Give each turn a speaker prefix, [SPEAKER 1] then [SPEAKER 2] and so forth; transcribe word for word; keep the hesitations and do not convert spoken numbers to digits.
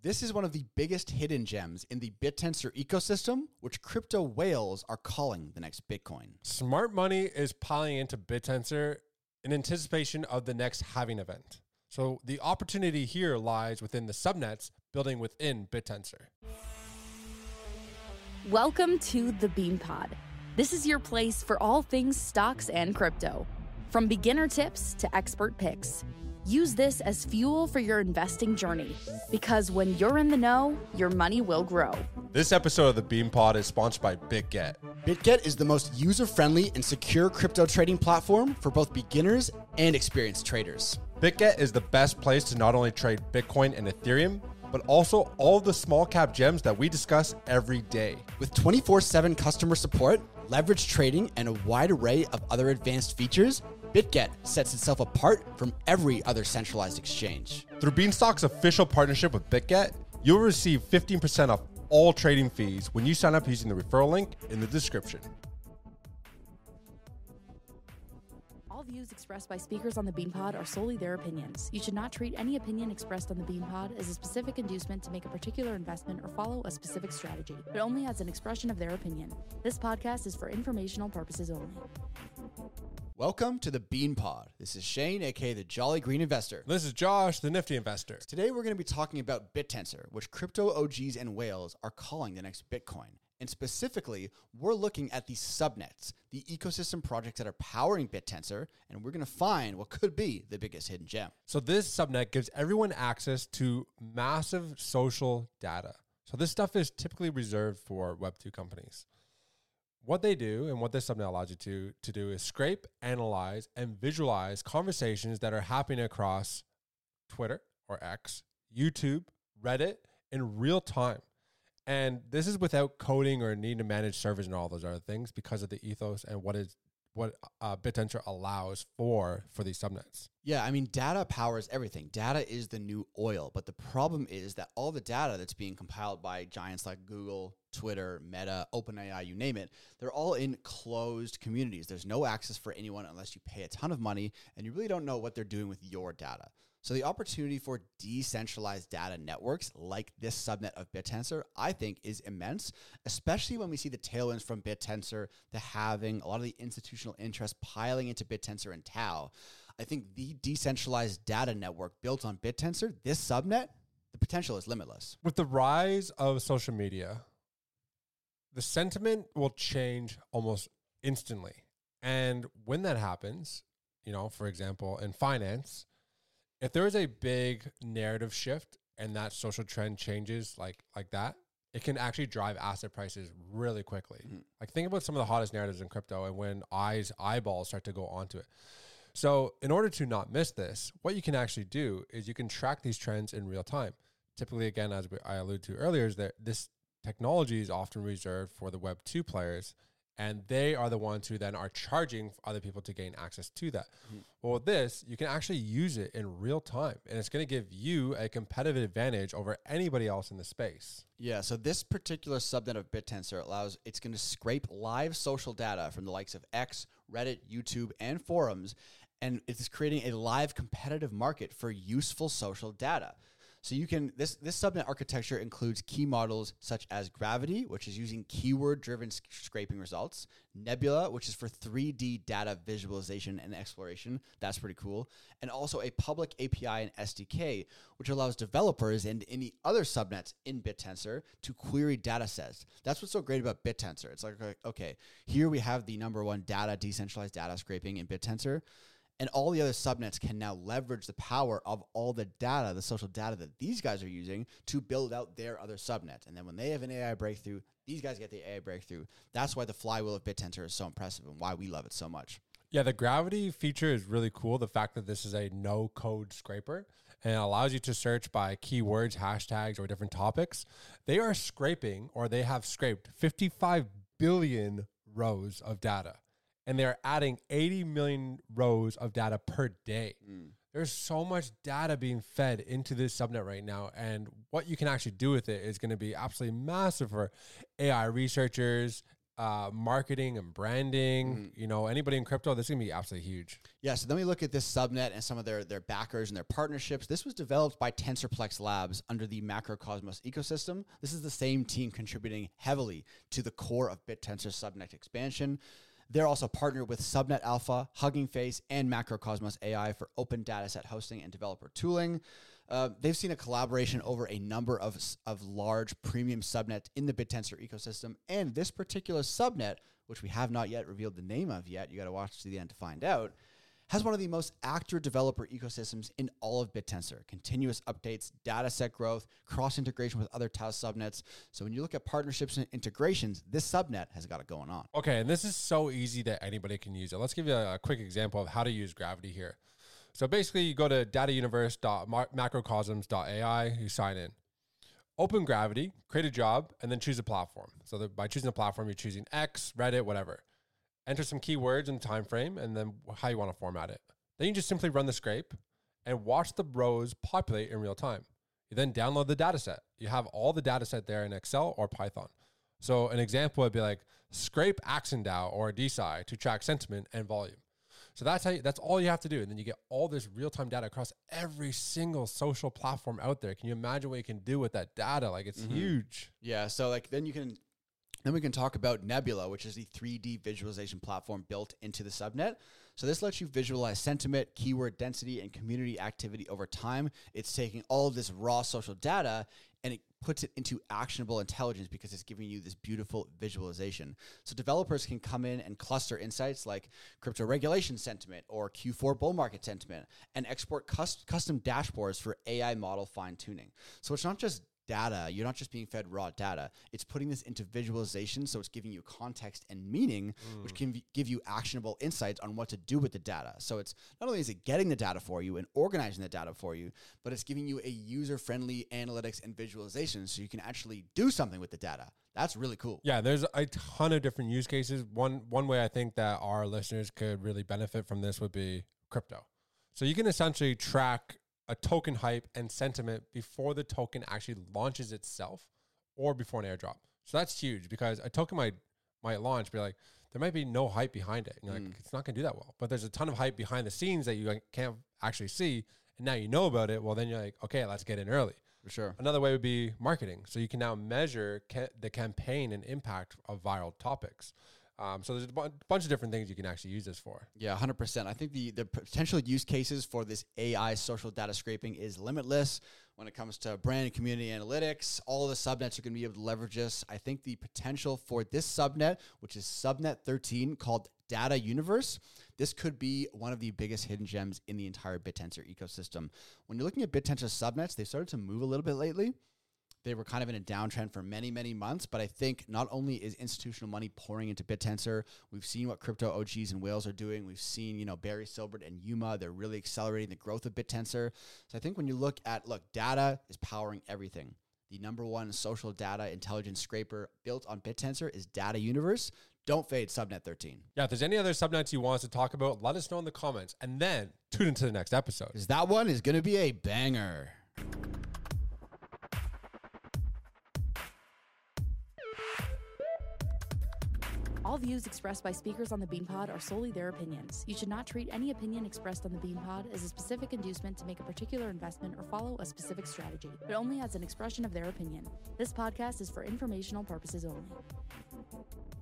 [SPEAKER 1] This is one of the biggest hidden gems in the BitTensor ecosystem, which crypto whales are calling the next Bitcoin.
[SPEAKER 2] Smart money is piling into BitTensor in anticipation of the next halving event. So the opportunity here lies within the subnets building within BitTensor.
[SPEAKER 3] Welcome to the BeanPod. This is your place for all things stocks and crypto. From beginner tips to expert picks. Use this as fuel for your investing journey, because when you're in the know, your money will grow.
[SPEAKER 2] This episode of the BeanPod is sponsored by BitGet.
[SPEAKER 1] BitGet is the most user-friendly and secure crypto trading platform for both beginners and experienced traders.
[SPEAKER 2] BitGet is the best place to not only trade Bitcoin and Ethereum, but also all the small cap gems that we discuss every day.
[SPEAKER 1] With twenty-four seven customer support, leverage trading, and a wide array of other advanced features, BitGet sets itself apart from every other centralized exchange.
[SPEAKER 2] Through Beanstalk's official partnership with BitGet, you'll receive fifteen percent off all trading fees when you sign up using the referral link in the description.
[SPEAKER 3] All views expressed by speakers on the BeanPod are solely their opinions. You should not treat any opinion expressed on the BeanPod as a specific inducement to make a particular investment or follow a specific strategy, but only as an expression of their opinion. This podcast is for informational purposes only.
[SPEAKER 1] Welcome to the BeanPod. This is Shane, aka the Jolly Green Investor.
[SPEAKER 2] This is Josh, the Nifty Investor.
[SPEAKER 1] Today we're going to be talking about BitTensor, which crypto O Gs and whales are calling the next Bitcoin. And specifically, we're looking at the subnets, the ecosystem projects that are powering BitTensor, and we're going to find what could be the biggest hidden gem.
[SPEAKER 2] So this subnet gives everyone access to massive social data. So this stuff is typically reserved for Web two companies. What they do and what this subnet allows you to, to do is scrape, analyze, and visualize conversations that are happening across Twitter or X, YouTube, Reddit in real time. And this is without coding or needing to manage servers and all those other things because of the ethos and what is what uh, BitTensor allows for for these subnets.
[SPEAKER 1] Yeah, I mean, data powers everything. Data is the new oil, but the problem is that all the data that's being compiled by giants like Google, Twitter, Meta, OpenAI, you name it, they're all in closed communities. There's no access for anyone unless you pay a ton of money, and you really don't know what they're doing with your data. So the opportunity for decentralized data networks like this subnet of BitTensor, I think, is immense, especially when we see the tailwinds from BitTensor, the halving, a lot of the institutional interest piling into BitTensor and Tau. I think the decentralized data network built on BitTensor, this subnet, the potential is limitless.
[SPEAKER 2] With the rise of social media, the sentiment will change almost instantly. And when that happens, you know, for example, in finance, if there is a big narrative shift and that social trend changes like like that, it can actually drive asset prices really quickly. Mm-hmm. Like think about some of the hottest narratives in crypto and when eyes eyeballs start to go onto it. So in order to not miss this, what you can actually do is you can track these trends in real time. Typically, again, as I alluded to earlier, is that this technology is often reserved for the Web two players, and they are the ones who then are charging other people to gain access to that. Mm-hmm. Well, with this, you can actually use it in real time, and it's going to give you a competitive advantage over anybody else in the space.
[SPEAKER 1] Yeah, so this particular subnet of BitTensor allows, it's going to scrape live social data from the likes of X, Reddit, YouTube, and forums, and it's creating a live competitive market for useful social data. So you can, this, this subnet architecture includes key models such as Gravity, which is using keyword-driven sc- scraping results, Nebula, which is for three D data visualization and exploration. That's pretty cool. And also a public A P I and S D K, which allows developers and any other subnets in BitTensor to query data sets. That's what's so great about BitTensor. It's like, okay, here we have the number one data, decentralized data scraping in BitTensor. And all the other subnets can now leverage the power of all the data, the social data that these guys are using to build out their other subnets. And then when they have an A I breakthrough, these guys get the A I breakthrough. That's why the flywheel of BitTensor is so impressive and why we love it so much.
[SPEAKER 2] Yeah, the Gravity feature is really cool. The fact that this is a no-code scraper and it allows you to search by keywords, hashtags, or different topics. They are scraping, or they have scraped fifty-five billion rows of data. And they're adding eighty million rows of data per day. Mm. There's so much data being fed into this subnet right now. And what you can actually do with it is going to be absolutely massive for A I researchers, uh, marketing and branding. Mm-hmm. You know, anybody in crypto, this is gonna be absolutely huge.
[SPEAKER 1] Yeah. So then we look at this subnet and some of their their backers and their partnerships. This was developed by TensorPlex Labs under the Macrocosmos ecosystem. This is the same team contributing heavily to the core of BitTensor subnet expansion. They're also partnered with Subnet Alpha, Hugging Face, and Macrocosmos A I for open dataset hosting and developer tooling. Uh, they've seen a collaboration over a number of, of large premium subnets in the BitTensor ecosystem. And this particular subnet, which we have not yet revealed the name of yet, you got to watch to the end to find out, has one of the most active developer ecosystems in all of BitTensor. Continuous updates, dataset growth, cross-integration with other T A S subnets. So when you look at partnerships and integrations, this subnet has got it going on.
[SPEAKER 2] Okay, and this is so easy that anybody can use it. Let's give you a, a quick example of how to use Gravity here. So basically, you go to data universe dot macrocosms dot A I, you sign in. Open Gravity, create a job, and then choose a platform. So that by choosing a platform, you're choosing X, Reddit, whatever. Enter some keywords and time frame, and then how you want to format it. Then you just simply run the scrape and watch the rows populate in real time. You then download the data set. You have all the data set there in Excel or Python. So an example would be like scrape Axendao or D S I to track sentiment and volume. So that's how you, that's all you have to do. And then you get all this real-time data across every single social platform out there. Can you imagine what you can do with that data? Like it's mm-hmm. huge.
[SPEAKER 1] Yeah. So like then you can, then we can talk about Nebula, which is the three D visualization platform built into the subnet. So this lets you visualize sentiment, keyword density, and community activity over time. It's taking all of this raw social data and it puts it into actionable intelligence because it's giving you this beautiful visualization. So developers can come in and cluster insights like crypto regulation sentiment or Q four bull market sentiment and export cus- custom dashboards for A I model fine tuning. So it's not just data. You're not just being fed raw data. It's putting this into visualization. So it's giving you context and meaning, mm. which can v- give you actionable insights on what to do with the data. So it's not only is it getting the data for you and organizing the data for you, but it's giving you a user-friendly analytics and visualization so you can actually do something with the data. That's really cool.
[SPEAKER 2] Yeah, there's a ton of different use cases. One, one way I think that our listeners could really benefit from this would be crypto. So you can essentially track a token hype and sentiment before the token actually launches itself or before an airdrop. So that's huge because a token might might launch, be like, there might be no hype behind it. And you're mm. like, it's not going to do that well. But there's a ton of hype behind the scenes that you can't actually see. And now you know about it. Well, then you're like, okay, let's get in early.
[SPEAKER 1] For sure.
[SPEAKER 2] Another way would be marketing. So you can now measure ca- the campaign and impact of viral topics. Um, so there's a bu- bunch of different things you can actually use this for.
[SPEAKER 1] Yeah, one hundred percent. I think the, the potential use cases for this A I social data scraping is limitless when it comes to brand and community analytics. All of the subnets are going to be able to leverage this. I think the potential for this subnet, which is subnet thirteen called Data Universe, this could be one of the biggest hidden gems in the entire BitTensor ecosystem. When you're looking at BitTensor subnets, they've started to move a little bit lately. They were kind of in a downtrend for many, many months, but I think not only is institutional money pouring into BitTensor, we've seen what crypto O Gs and whales are doing. We've seen, you know, Barry Silbert and Yuma, they're really accelerating the growth of BitTensor. So I think when you look at, look, data is powering everything. The number one social data intelligence scraper built on BitTensor is Data Universe. Don't fade subnet thirteen.
[SPEAKER 2] Yeah, if there's any other subnets you want us to talk about, let us know in the comments and then tune into the next episode.
[SPEAKER 1] Because that one is going to be a banger.
[SPEAKER 3] All views expressed by speakers on the BeanPod are solely their opinions. You should not treat any opinion expressed on the BeanPod as a specific inducement to make a particular investment or follow a specific strategy, but only as an expression of their opinion. This podcast is for informational purposes only.